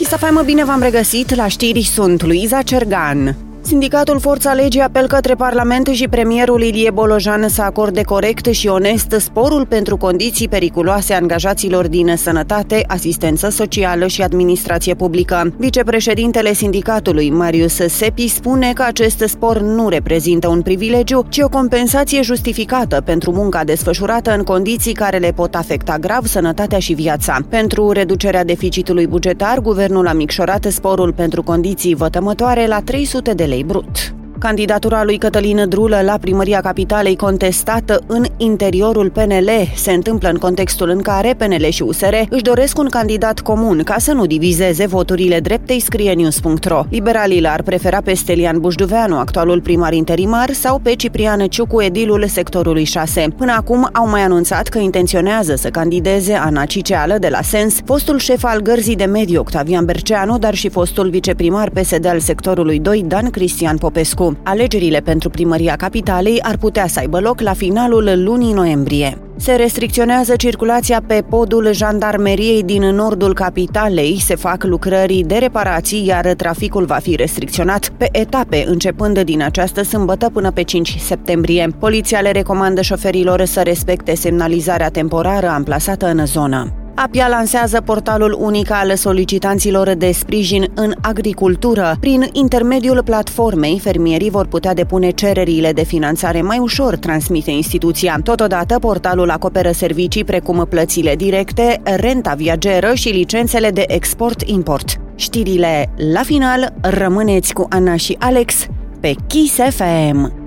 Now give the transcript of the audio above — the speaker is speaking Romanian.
Să faimă bine, v-am regăsit, la știri sunt Luiza Cergan. Sindicatul Forța Legii apel către Parlament și premierul Ilie Bolojan să acorde corect și onest sporul pentru condiții periculoase angajaților din sănătate, asistență socială și administrație publică. Vicepreședintele sindicatului, Marius Sepi, spune că acest spor nu reprezintă un privilegiu, ci o compensație justificată pentru munca desfășurată în condiții care le pot afecta grav sănătatea și viața. Pentru reducerea deficitului bugetar, guvernul a micșorat sporul pentru condiții vătămătoare la 300 de lei brut. Candidatura lui Cătălin Drulă la primăria Capitalei contestată în interiorul PNL se întâmplă în contextul în care PNL și USR își doresc un candidat comun ca să nu divizeze voturile dreptei, scrie News.ro. Liberalii l-ar prefera pe Stelian Bușduveanu, actualul primar interimar, sau pe Ciprian Ciucu, edilul sectorului 6. Până acum au mai anunțat că intenționează să candideze Ana Ciceală de la Sens, fostul șef al Gărzii de Mediu Octavian Berceanu, dar și fostul viceprimar PSD al sectorului 2 Dan Cristian Popescu. Alegerile pentru primăria Capitalei ar putea să aibă loc la finalul lunii noiembrie. Se restricționează circulația pe podul jandarmeriei din nordul Capitalei, se fac lucrări de reparații, iar traficul va fi restricționat pe etape, începând din această sâmbătă până pe 5 septembrie. Poliția le recomandă șoferilor să respecte semnalizarea temporară amplasată în zonă. APIA lansează portalul unic al solicitanților de sprijin în agricultură. Prin intermediul platformei, fermierii vor putea depune cererile de finanțare mai ușor, transmite instituția. Totodată, portalul acoperă servicii precum plățile directe, renta viageră și licențele de export-import. Știrile la final, rămâneți cu Ana și Alex pe Kiss FM.